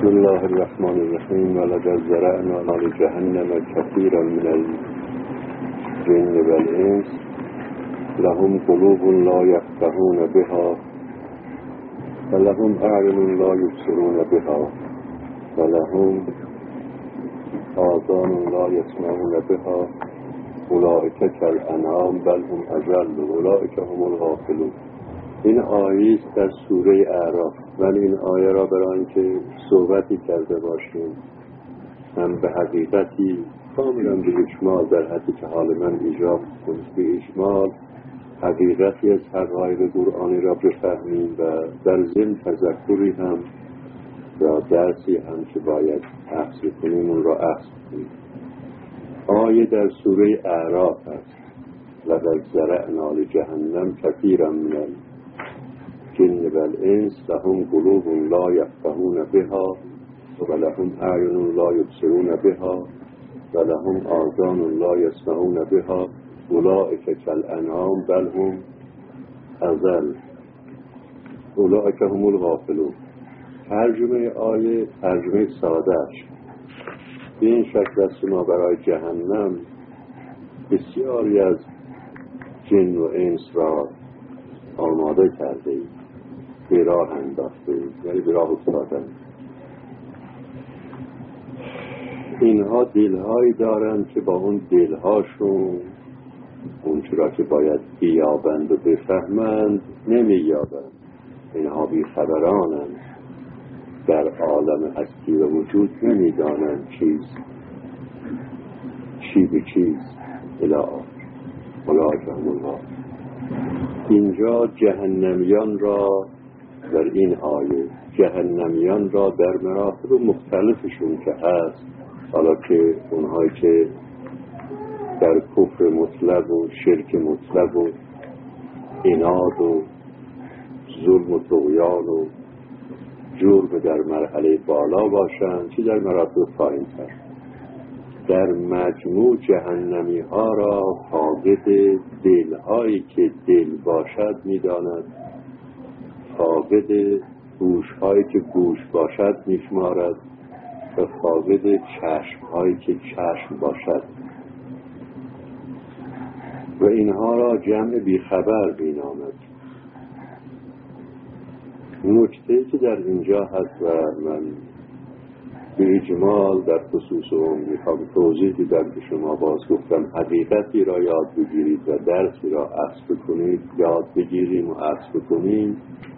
بسم الله الرحمن الرحیم ولقد ذرأنا لجهنم كثيرا من الجن والإنس لهم قلوب لا يفقهون بها ولهم أعين لا يبصرون بها ولهم آذان لا يسمعون بها اولئک کالانعام بل هم اضل اولئک هم الغافلون. این آیه است در سوره اعراف. من این آیه را برای اینکه صحبتی کرده باشیم هم به حقیقتی کاملا به اجمال در حدی که حال من ایجاب کنید به اجمال حقیقتی از حقایق قرآنی را بفهمیم و در ضمن تذکری هم یا درسی هم که باید اخذ کنیم اون را اخذ کنیم. آیه در سوره اعراف است. لقد ذرأنا لجهنم كثيرا من الجن والإنس لهم قلوب لا يفقهون بها ولهم أعين لا يبصرون بها ولهم آذان لا يسمعون بها اولئک کالانعام بل هم اضل اولئک هم الغافلون. ترجمه آیه ترجمه ساده است. به این شکل است ما برای جهنم بسیاری از جن و انس را آماده کرده ایم، به راه انداخته ایم، یعنی به راه افتادن. اینها دلهایی دارند که با اون دلهاشون اون چرا که باید بیابند و بفهمند نمییابند. اینها بیخبرانند، در عالم هستی و وجود نمیدانند چی به چیز اولئک هم الغافلون. اینجا جهنمیان را در این آیه جهنمیان را در مراتب مختلفشون که هست، حالا که اونهایی که در کفر مطلق و شرک مطلق و عناد و ظلم و طغیان و جرم در مرحله بالا باشند چه در مراتب پایین تر، در مجموع جهنمی ها را فاقد دلهایی که دل باشد میداند، فاقد گوش هایی که گوش باشد میشمارد و فاقد چشم هایی که چشم باشد و اینها را جمع بیخبر مینامد. نکته که در اینجا هست و من به اجمال در خصوص اون میخوام توضیح بدم که شما باز گفتم حقیقتی را یاد بگیرید و درسی را اخذ کنید، یاد بگیریم و اخذ کنیم.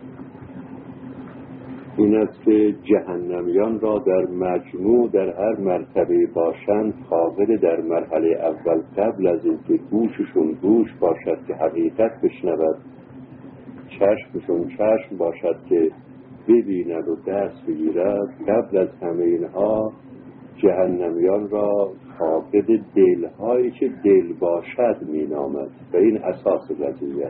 این است که جهنمیان را در مجموع در هر مرتبه باشند فاقد در مرحله اول قبل از اینکه گوششون گوش باشد که حقیقت بشنود، چشمشون چشم باشد که ببیند و دست بگیرد، قبل از همه اینها جهنمیان را فاقد دلهایی که دل باشد می نامد و این اساس قضیه.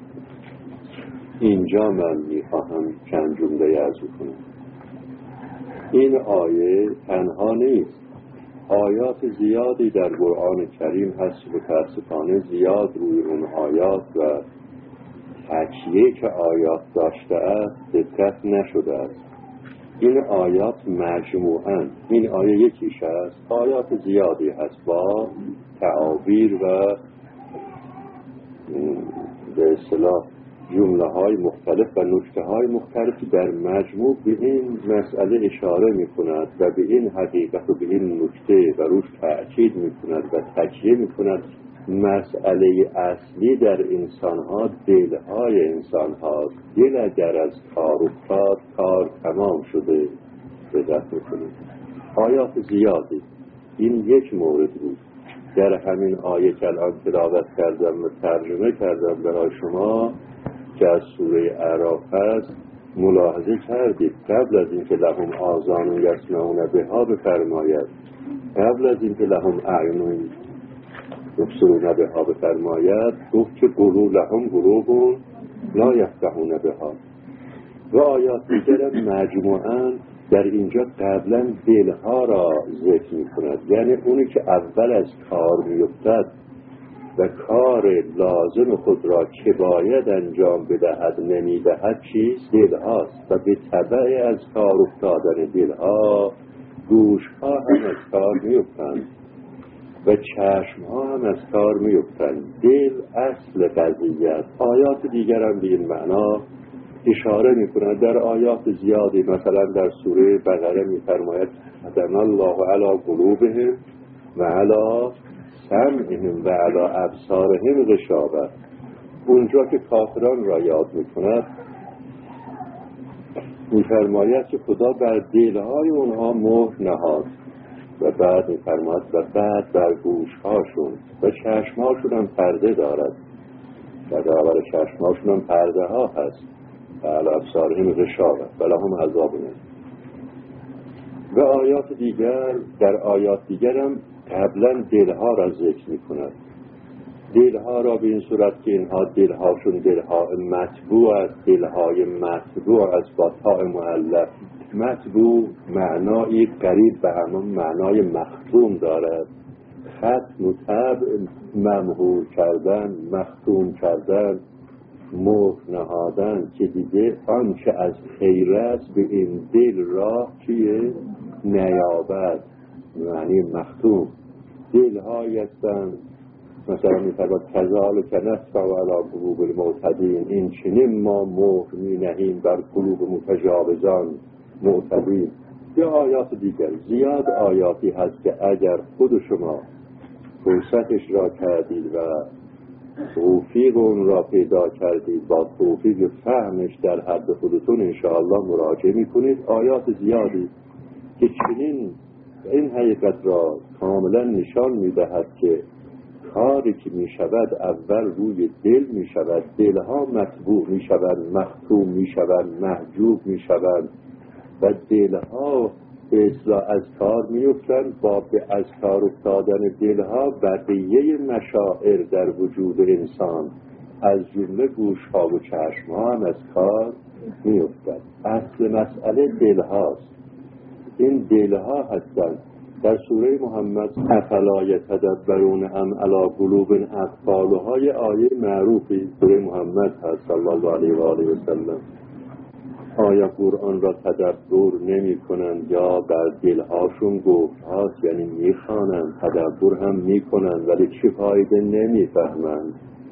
اینجا من می خواهم چند جمله عرض کنم. این آیه تنها نیست، آیات زیادی در قرآن کریم هست و متاسفانه زیاد روی اون آیات و تکیه که آیات داشته است دقت نشده است. این آیات مجموعاً، این آیه یکیش است، آیات زیادی هست با تعابیر و به اصطلاح جمله های مختلف و نکته های مختلفی در مجموع به این مسئله اشاره می کند و به این حقیقت و به این نکته و روش تأکید می کند و تکیه می کند. مسئله اصلی در انسان ها دلهای انسان ها، دل اگر از کار افتاد کار تمام شده. دقت میکنید آیات زیادی. این یک مورد بود. در همین آیه که الان تلاوت کردم و ترجمه کردم برای شما که از سوره اعراف هست ملاحظه کردید قبل از اینکه لهم آذان یسمعون بها بفرماید، قبل از اینکه لهم اعین یبصرون بها بفرماید گفت که لهم قلوب لا یفقهون بها و آیات دیگر مجموعاً در اینجا قبلا دلها را ذکر می کند، یعنی اونی که اول از کار می افتد و کار لازم خود را که باید انجام بدهد نمیدهد چیست؟ دلهاست. و به تبع از کار افتادن دلها گوشها هم از کار میافتند و چشمها هم از کار میافتند. دل اصل قضیه است. آیات دیگر هم به این معنا اشاره میکنند. در آیات زیادی، مثلا در سوره بقره میفرماید ختم الله علی قلوبهم و علی سمعهم و علی ابصارهم غشاوة. اونجا که کافران را یاد میکند میفرماید که خدا بر دلهای اونها مهر نهاد و بعد میفرماید و بعد بر گوشهاشون و چشمهاشون هم پرده دارد و در چشمهاشون هم پرده ها هست و علی ابصارهم غشاوة و لهم عذاب الیم. و آیات دیگر، در آیات دیگر هم قبلا دلها را ذکر می کند. دلها را به این صورت که اینها دلهاشون دلها مطبوع است. دلهای مطبوع است با تاء مؤلف. مطبوع معنایی قریب به همون معنای مختوم دارد. ختم و طبع ممحو کردن، مختوم کردن، مهر نهادن که دیگه آنچه از خیر است به این دل را چیه؟ نیابد. معنی مختوم. دل‌هایی هستند مثلا می‌فرماید کذالک نطبع علی قلوب المعتدین، این چنین ما مهر می‌نهیم بر قلوب متجاوزان معتدین. یا آیات دیگر، زیاد آیاتی هست که اگر خود شما فرصتش را کردید و توفیق اون را پیدا کردید با توفیق فهمش در حد خودتون انشاءالله مراجعه می‌کنید. آیات زیادی که چنین این حقیقت را کاملا نشان می‌دهد که کاری که می‌شود اول روی دل می‌شود. دلها مطبوع می‌شوند، مختوم می‌شوند، محجوب می‌شوند و دلها به اصلاح از کار می‌افتند. با به از کار افتادن دلها بقیه مشاعر در وجود انسان از جمله گوش‌ها و چشم‌ها هم از کار می‌افتند. اصل مسئله دلهاست. این دلها هستند. در سوره محمد افلا یتدبرون ام علی قلوب اقفالها آیه معروفی سوره محمد هست صلی الله علیه و آله و سلم. آیا قرآن را تدبر نمی کنند یا بر دلهاشون گفت هاست، یعنی می خوانند، تدبر هم می کنند ولی چه فایده نمی فهمند.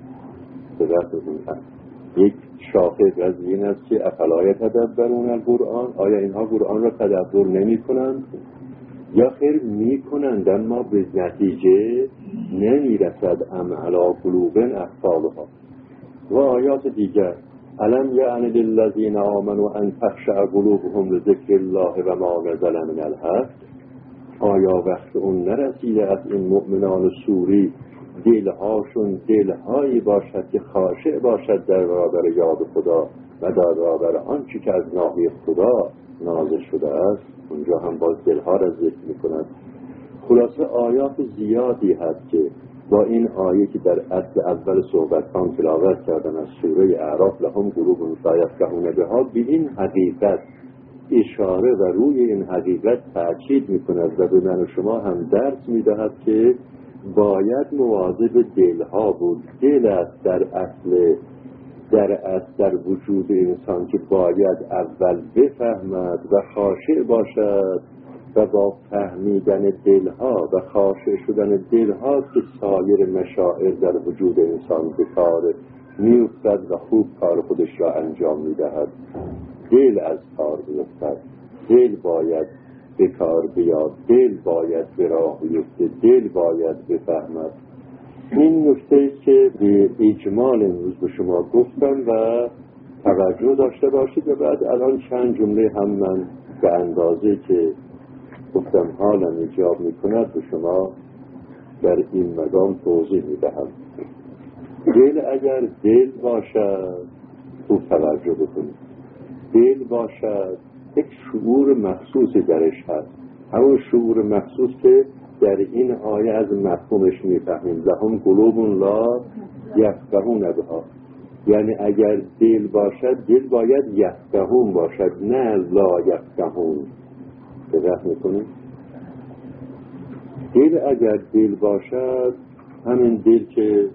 یک شاخص از این است که افلا یتدبرون القرآن، آیا اینها قرآن را تدبر نمی کنند یا خیر می کنند اما به نتیجه نمی رسد. ام علی قلوب اقفالها. و آیات دیگر الم یعن للذین آمنوا ان تخشع قلوبهم لذکر الله و ما نزل من الحق. آیا وقت اون نرسیده از این مؤمنان سوری دلهاشون دلهایی باشد که خاشع باشد در برابر یاد خدا و در برابر آنچه که از ناحیه خدا نازل شده است؟ اونجا هم باز دلها را ذکر می‌کند. خلاصه آیات زیادی هست که با این آیه که در اصل اول صحبتان تلاوت کردن از سوره اعراف لهم قلوب لا یفقهون بها به این حقیقت اشاره و روی این حقیقت تأکید می‌کند و به من و شما هم درس می‌دهد که باید مواظب دلها بود. دل است در وجود انسان که باید اول بفهمد و خاشع باشد و با فهمیدن دلها و خاشع شدن دلها که سایر مشاعر در وجود انسان به کار می‌افتد و خوب کار خودش را انجام می‌دهد. دل از کار بیفتد، دل باید به کار بیاد، دل باید به راه بیفته، دل باید بفهمد. این نکته که به اجمال امروز به شما گفتم و توجه داشته باشید و بعد الان چند جمله هم من به اندازه که گفتم حالم ایجاب میکند به شما در این مقام توضیح میدهم. دل اگر دل باشد خوب توجه بکنید، دل باشد یک شعور مخصوصی درش هست، همون شعور مخصوص که در این آیه از مفهومش میفهمیم لهم قلوب لا یفقهون بها. یعنی اگر دل باشد دل باید یفقهون باشد نه لا یفقهون. دقت میکنید؟ دل اگر دل باشد همین دل که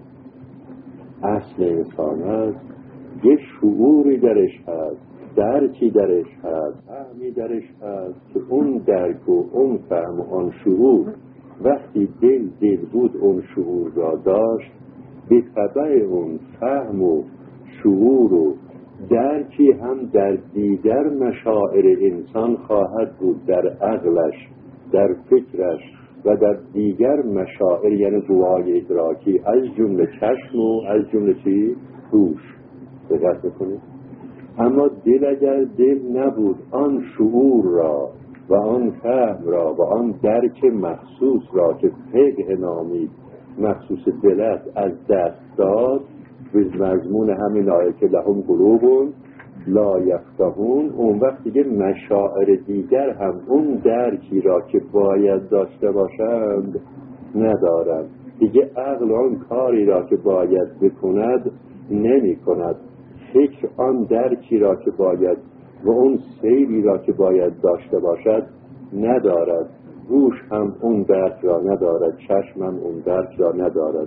اصل انسان است یه شعوری درش هست، درکی درش هست، فهمی درش هست که اون درک و اون فهم و آن شعور وقتی دل بود اون شعور را داشت، به تبع اون فهم و شعور و درکی هم در دیگر مشاعر انسان خواهد بود، در عقلش، در فکرش و در دیگر مشاعر، یعنی قوای ادراکی از جمله چشم و از جمله چی؟ هوش. دقت بکنید. اما دل اگر دل نبود آن شعور را و آن فهم را و آن درک مخصوص را که فقه نامید مخصوص دل است از دست داد، به مضمون همین آیه که لهم قلوب لا یفقهون، اون وقت دیگه مشاعر دیگر هم اون درکی را که باید داشته باشند ندارند. دیگه عقل آن کاری را که باید بکند نمی کند، فکر آن درکی را که باید و اون سیری را که باید داشته باشد ندارد، گوش هم اون درک را ندارد، چشم هم اون درک را ندارد.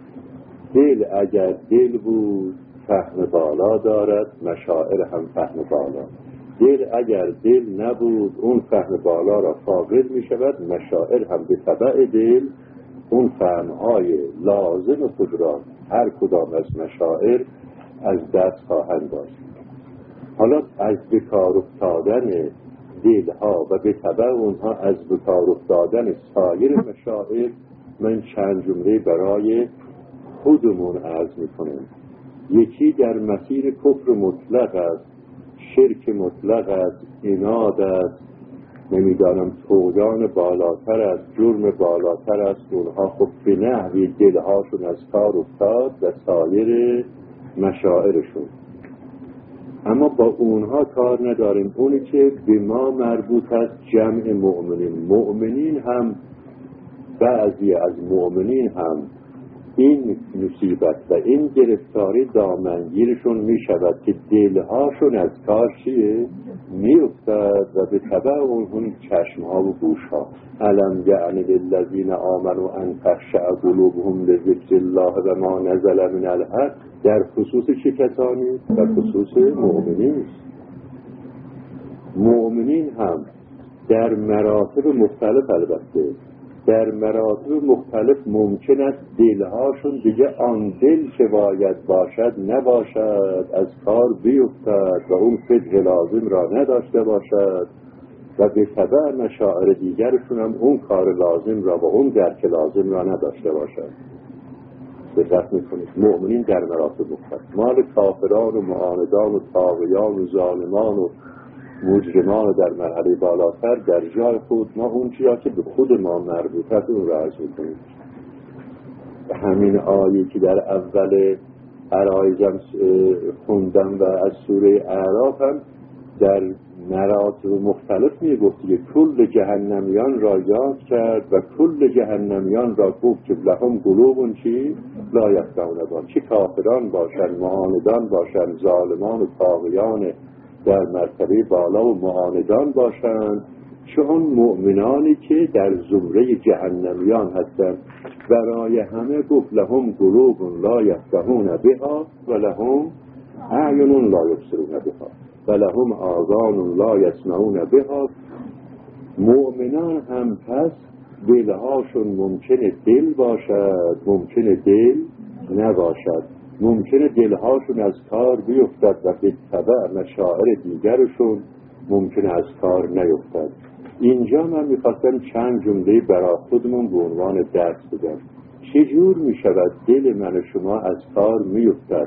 دل اگر دل بود فهم بالا دارد، مشاعر هم فهم بالا. دل اگر دل نبود اون فهم بالا را فاقد می شود، مشاعر هم به تبع دل اون فهمهای لازم خود را هر کدام از مشاعر از دست خواهند داشت. حالا از بکار افتادن دلها و به تبع اونها از بکار افتادن سایر مشاعر من چند جمله برای خودمون عرض میکنم. یکی در مسیر کفر مطلق است، شرک مطلق است، عناد است، نمیدانم طغیان بالاتر است، جرم بالاتر است. اونها خب به نحوی دلهاشون از کار افتاد و سایر مشاعرشون. اما با اونها کار نداریم. اونی که به ما مربوط است جمع مؤمنین هم، بعضی از مؤمنین هم این مصیبت و این گرفتاری دامنگیرشون می شود که دلهاشون از کار چیه؟ می افتد و به تبع اون چشمها و گوشها. الم یعنی للذین آمنوا ان تخشع قلوبهم لذکر الله و ما نزل من الحق. در خصوص چه کسانی؟ در خصوص مؤمنین. مؤمنین هم در مراتب مختلف، البته در مراتب مختلف ممکن است دلهاشون دیگه آن دل که باید باشد نباشد، از کار بیفتد و اون فقه لازم را نداشته باشد و به تبع مشاعر دیگرشون هم اون کار لازم را و اون درک لازم را نداشته باشد. دقت میکنید. مؤمنین در مراتب مختلف. مال کافران و معاندان و طاغیان و ظالمان و مجرمان در مرحله بالاتر در جای خود ما اون چیزی که به خود ما مربوط است اون را عرض میکنیم. همین آیه که در اول عرایزم خوندم و از سوره اعراف هم در مراتب مختلف میگفت که کل جهنمیان را یاد کرد و کل جهنمیان را گفت که لهم قلوب چی؟ لا یفقهون بها. چه کافران باشند، معاندان باشند، ظالمان و طاغیان در مرتبه بالا و معاندان باشند، چون مؤمنانی که در زمره جهنمیان هستند. برای همه گفت لهم قلوب لا یفقهون بها و لهم اعین لا یبصرون بها و لهم آذان لا یسمعون بها. مؤمنان هم پس دلهاشون ممکنه دل باشد، ممکنه دل نباشد، ممکنه دلهاشون از کار بیفتد و به تبع مشاعر دیگرشون ممکنه از کار نیفتد. اینجا من میخواستم چند جمله برای خودمون به عنوان درس بگم. چجور میشود دل من و شما از کار میفتد؟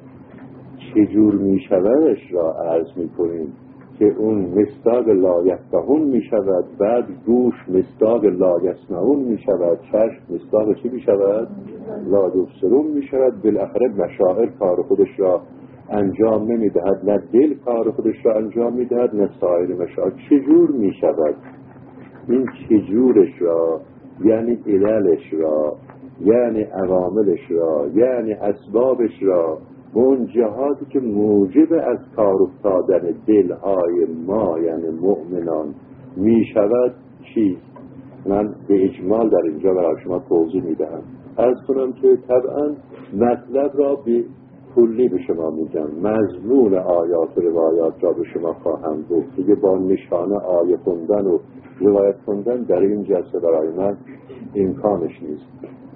چجور میشودش را عرض میکنیم که اون مصداق لا یفقهون میشود، بعد گوش مصداق لا یسمعون میشود، چشم مصداق چی میشود؟ لا یبصرون میشود. بالاخره مشاعر کار خودش را انجام نمیدهد، نه دل کار خودش را انجام میدهد نه سایر مشاعر. چجور میشود؟ این چجورش را یعنی عللش را، یعنی عواملش را، یعنی اسبابش را، اون جهاتی که موجب از کار افتادن دلهای ما یعنی مؤمنان می شود چیست؟ من به اجمال در اینجا برای شما توضیح می دهم. عرض کنم که طبعا مطلب را به کلی به شما میگم، مضمون آیات و روایات را به شما خواهم گفت دیگه. با نشانه آیه خوندن و روایت خوندن در این جلسه برای من امکانش نیست.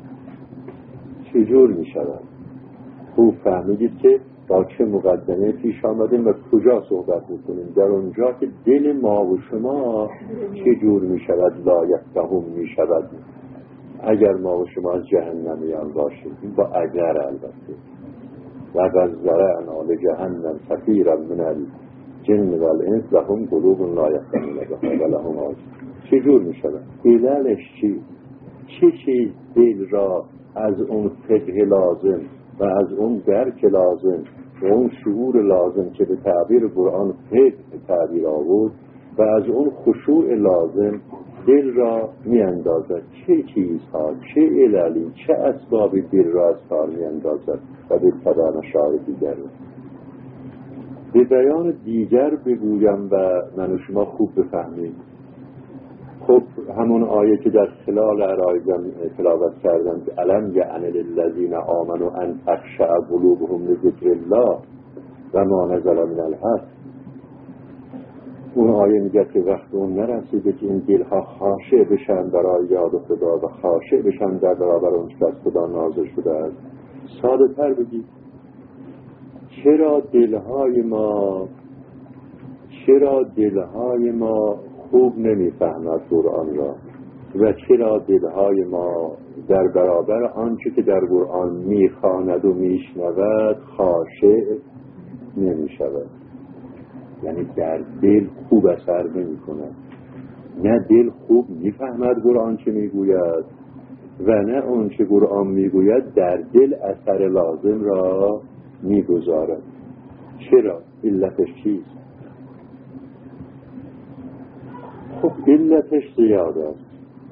چجور میشود؟ خوب فهمیدید که با چه مقدمه پیش آمدیم و کجا صحبت میکنیم. در اونجا که دل ما و شما چجور میشود لایفتهم میشود اگر ما و شما از جهنمیان باشیم. این با اگر البته. و ذرعنا لجهنم کثیرا من الجن والانس لهم قلوب لا یفقهون بها ولهم آذان. چجور میشود؟ عللش چی؟ چه چیز دل را از اون فقه لازم و از اون درک لازم و اون شعور لازم که به تعبیر قرآن فقه تعبیر آورد و از اون خشوع لازم دل را می اندازد؟ چه چیزها، چه عللی، چه اسباب دل را از کار می اندازد و به طبع مشاعر دیگر. به بیان دیگر بگویم و من و شما خوب بفهمیم. خب همون آیه که در خلال عرایزم تلاوت کردم، الم یعن للذین آمنوا ان تخشع قلوبهم لذکر الله و ما نزل من الحق. اون آیه میگه که وقت اون نرسیده که این دلها خاشع بشن برای یاد خدا و خاشع بشن در برابر اون که از خدا نازل شده است. ساده تر بگید، چرا دلهای ما خوب نمیفهمد قرآن را و چرا دلهای ما در برابر آنچه که در قرآن میخواند و میشنود خاشع نمیشود؟ یعنی در دل خوب اثر نمی کند. نه دل خوب میفهمد قرآن چه میگوید و نه اون چه قرآن میگوید در دل اثر لازم را میگذارد. چرا؟ علتش چیست؟ خب علتش زیاد است.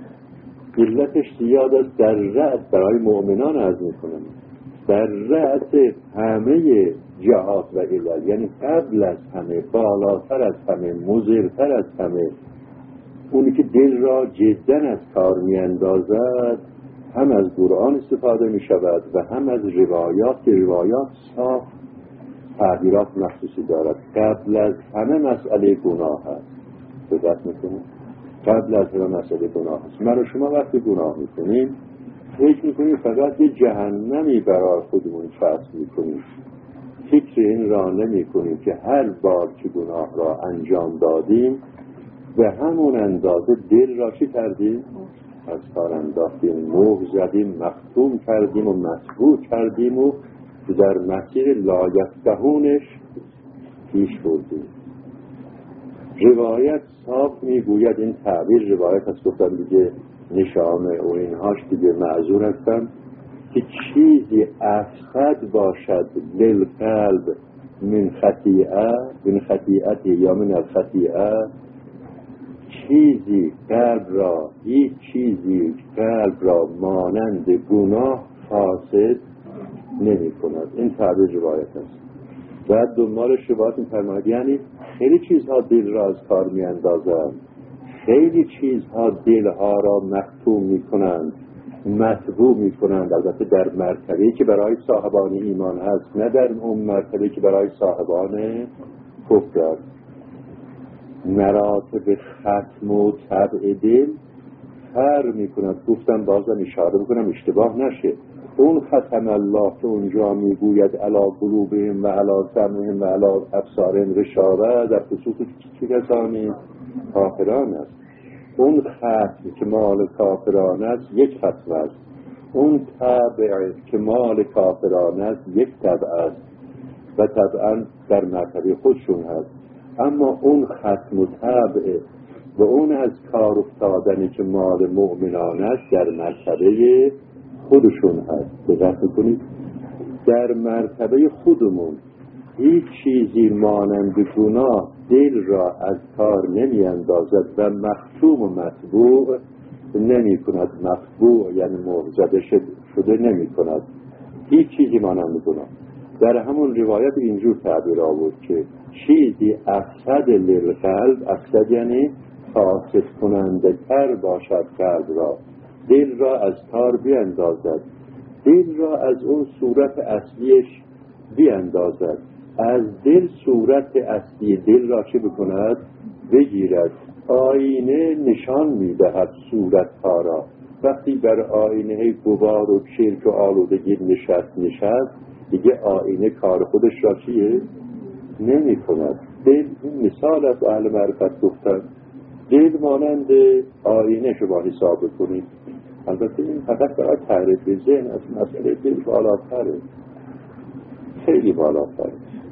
در رأس برای مؤمنان عرض میکنم، در رأس همه جهات و علل، یعنی قبل از همه، بالاتر از همه، مضرتر از همه، اونی که دل را جدا از کار می اندازد هم از قرآن استفاده می شود و هم از روایات که روایات صاف تعبیرات مخصوصی دارد. قبل از همه مسئله گناه هست. دقت میکنیم؟ قبل از همه مسئله گناه هست. من و شما وقتی گناه میکنیم فکر میکنیم فقط یه جهنمی برای خودمون فصل میکنیم. فکر این را نمی کنیم که هر بار که گناه را انجام دادیم به همون اندازه دل را چی کردیم؟ از کار انداختیم، موه زدیم، مختوم کردیم و مطبوع کردیم و در مسیر لایفتهونش پیش بردیم. روایت صاف میگوید، این تعبیر روایت هست، گفتم دیگه نشانه و اینهاش دیگه معذور هستم، که چیزی افسد باشد للقلب من خطیئت یا من الخطیئه، چیزی قلب را، هیچ چیزی قلب را مانند گناه فاسد نمی کند. این تعبیر روایت است. بعد دنبالش روایت این فرماید یعنی خیلی چیزها دل را از کار می اندازند، خیلی چیزها دلها را مختوم می کنند، مطبوع می کنند، البته در مرتبه‌ای که برای صاحبان ایمان هست، نه در اون مرتبه‌ای که برای صاحبان کفر است. مراتب ختم و طبع دل فرق می کند. گفتم بازم اشاره بکنم اشتباه نشه. اون ختم الله که اونجا میگوید علی قلوبهم و علی سمعهم و علی ابصارهم غشاوه، در خصوص چه کسانی؟ کافران است. اون ختم که مال کافران است یک ختم است، اون تبع که مال کافران است یک تبع است و طبعا در مرتبه خودشون هست. اما اون ختم و تبع و اون از کار افتادنی که مال مؤمنان است در مرتبه خودشون هست. دقت کنید، در مرتبه خودمون هیچ چیزی مانند گناه دل را از کار نمی اندازد و مختوم و مطبوع نمی کند. مطبوع یعنی موزده شده نمی کند. هیچ چیزی مانند گناه. در همون روایت اینجور تعبیر آورد که چیزی افسد للقلب، افسد یعنی فاسد کننده تر باشد قلب را، دل را از کار بیندازد دل را از اون صورت اصلیش بیاندازد، از دل صورت اصلی دل را چه بکند؟ بگیرد. آینه نشان میدهد صورتها را. وقتی بر آینه غبار و چرک و آلودگی نشست دیگه آینه کار خودش را چیه؟ نمی کند. دل، این مثال از اهل معرفت گفتن، دل مانند آینه شما حساب کنید. البته این فقط برای تعریف ذهن از مسئله دل بالاتره، خیلی بالاتره.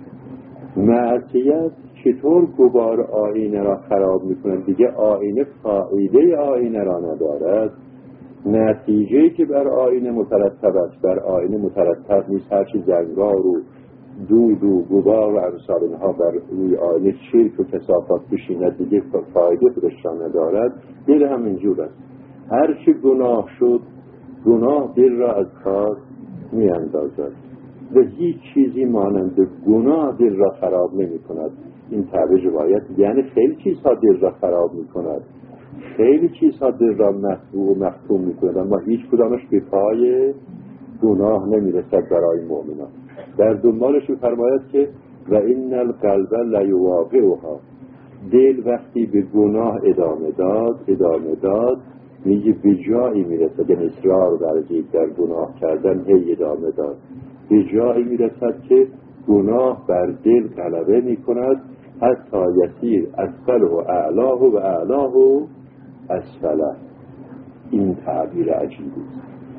معصیت چطور غبار آینه را خراب میکنه؟ دیگه آینه فایده آینه را ندارد. نتیجه‌ای که بر آینه مترتب است بر آینه مترتب نیست. هرچی زنگار و دود و غبار و امثال اینها بر روی آینه چرک و کثافات بشیند دیگه فایده خودش را ندارد. دل هم اینجور است. هرچی گناه شد، گناه دل را از کار میاندازد و هیچ چیزی مانند گناه دل را خراب نمی کند. این تعبیر روایت یعنی خیلی چیزها دل را خراب می کند، خیلی چیزها دل را مخدوع و مختوم می کند، اما هیچ کدامش به پای گناه نمی رسد برای مؤمنان. در دنبالش فرماید که و این القلب لیواقعها، دل وقتی به گناه ادامه داد میگه به جایی میرسد، یعنی اصرار ورزید در گناه کردن، هی ادامه داد، به جایی میرسد که گناه بر دل غلبه میکند حتی یسیر اسفله و اعلاه و اعلاه و اسفله. این تعبیر عجیبی است،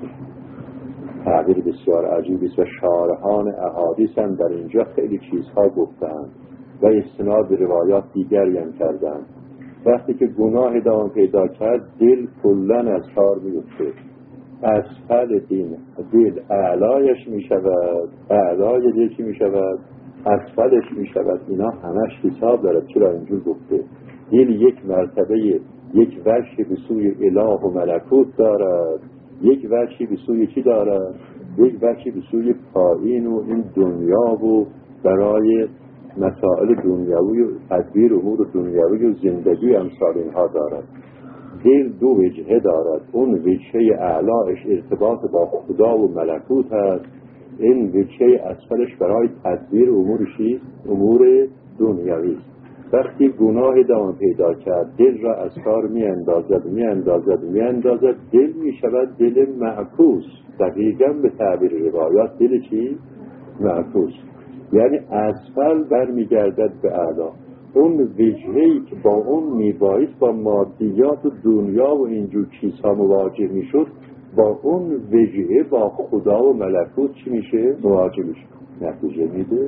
تعبیر بسیار عجیبی است و شارحان احادیث هم در اینجا خیلی چیزها گفتند و استناد به روایات دیگری هم کردند. وقتی که گناه ادامه پیدا کرد دل کلن از کار میفته، اسفل دل اعلایش میشود، اعلای دل چی میشود؟ اسفلش میشود. اینا همش حساب دارد. چرا اینجور گفته؟ دل یک مرتبه، یک وجهی به سوی اله و ملکوت دارد، یک وجهی به سوی چی دارد؟ یک وجهی به سوی پایین و این دنیا و برای مسائل دنیوی و تدبیر امور دنیوی و زندگی امثال اینها دارد. دل دو وجهه دارد. اون وجهه اعلاش ارتباط با خدا و ملکوت هست، این وجهه اسفلش برای تدبیر امور دنیوی است. وقتی گناه ادامه پیدا کرد دل را از کار میاندازد، دل میشود دل معکوس. دقیقاً به تعبیر روایات دل چی؟ معکوس، یعنی اسفل برمیگردد به اعلا. اون وجهه‌ای که با اون میبایست با مادیات و دنیا و اینجور چیزها مواجه میشد، با اون وجهه با خدا و ملکوت چی میشه؟ مواجه میشه. نتیجه میده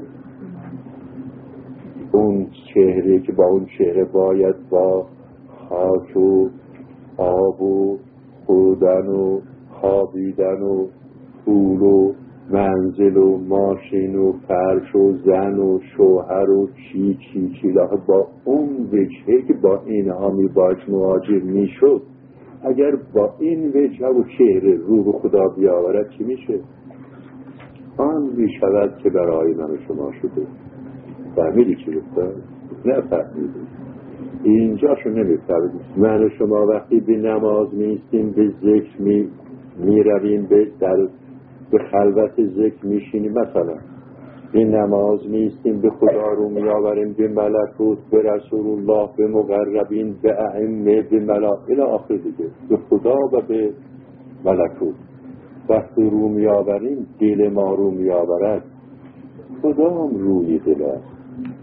اون چهره که با اون چهره باید با خاک و آب و خودن و خوابیدن و پول و منزل و ماشین و فرش و زن و شوهر و چی با اون وجهه که با اینها میباید مواجه میشد، اگر با این وجه و چهره روح خدا بیاورد چی میشه؟ آن میشود که برای من و شما شده. فهمیدی چی گفتم؟ نه فهمیدی. اینجاشو نمیفهمید. من و شما وقتی به نماز میستیم، به ذکر میرویم، به خلوت ذکر میشینیم، مثلا به نماز میستیم، به خدا رو میآوریم، به ملکوت، به رسول الله، به مقربین، به ائمه، به ملائکه آخر دیگه، به خدا و به ملکوت. وقتی رو میآوریم دل ما رو میآورد، خدا هم روی دل است.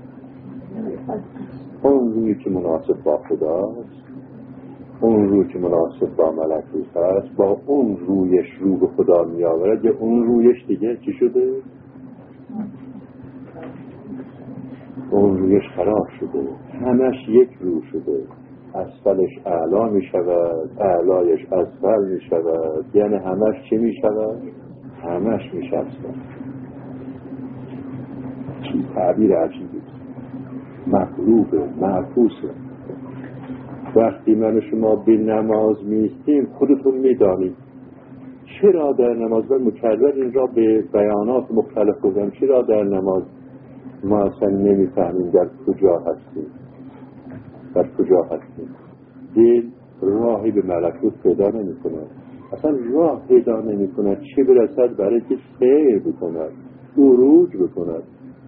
اون روی که مناسب با خداست، اون روی که مناسب با ملکوت هست، با اون رویش رو به خدا می آورد. یا اون رویش دیگه چی شده؟ اون رویش خراب شده، همش یک رو شده. اسفلش اعلا می شود، اعلایش اسفل می شود، یعنی همش چی می شود؟ همش می شود. چی تعبیر عجیبی، مقلوبه، معکوسه. وقتی من و شما به نماز میستیم خودتون میدانید چرا در نماز، من مکرر این را به بیانات مختلف بودم، چرا در نماز ما اصلا نمیفهمیم در کجا هستیم. دل راهی به ملکوت پیدا نمی کند. اصلا راه پیدا نمی کند، چه برسد برای که سیر بکند، عروج بکند.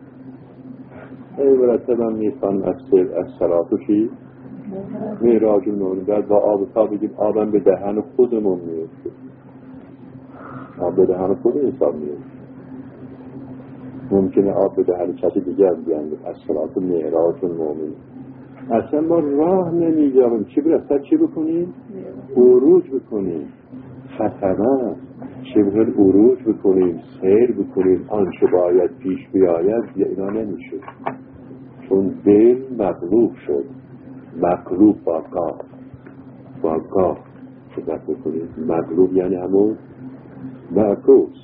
مرتبا میخوان از صلاتوشی میراج المؤمنین، بعد با آب تا بگیم آبم به دهن خودمون میفته، آب به دهن خود انسان میفته. ممکنه آب به دهن کسی دیگر بیانده. از صلات میراج المؤمنین اصلا ما راه نمی‌یابیم، چی برسد چی بکنیم؟ عروج بکنیم. ختمه چه بهر عروج بکنیم، سیر بکنیم، آنچه باید پیش بیاید یا اینا نمیشه، چون دل مغلوب شد. مغلوب با گاه صحبت بکنیم. مغلوب یعنی همون معکوس،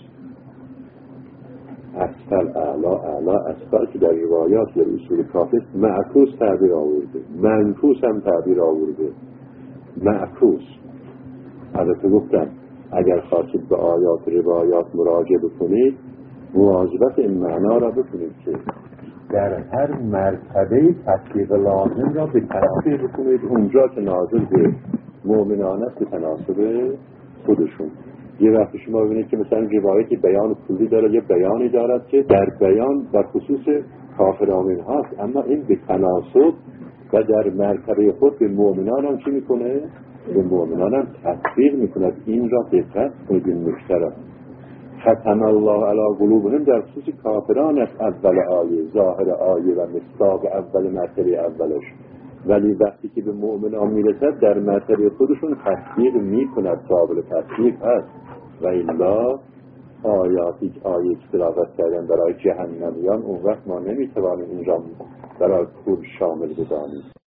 اسفل اعلا اسفل که در روایات یا اصول کافی معکوس تعبیر آورده، منکوس هم تعبیر آورده. معکوس البته گفتم اگر خواستید به آیات روایات مراجعه بکنید مواظبت این معنا را بکنید که در هر مرتبه تطبیق لازم را به تناسب بکنید اونجا که نازل به مؤمنان است به تناسب خودشون. یه وقتی شما ببینید که مثلا روایتی بیان کلی داره، یه بیانی دارد که در بیان بر خصوص کافران هاست، اما این به تناسب و در مرتبه خود به مؤمنان هم چی میکنه؟ به مؤمنان هم تطبیق میکند. این را دقت کنید. این مشترک ختم الله علی قلوبهم در خصوص کافران است اول آیه، ظاهر آیه و مصداق اول مرتبه اولش، ولی وقتی که به مؤمنان میرسد در مرتبه خودشون تطبیق میکند، قابل تطبیق هست. و الا آیاتی که آیه تلاوت کردن برای جهنمیان اون وقت ما نمیتوانیم این را برای کل شامل بدانیم.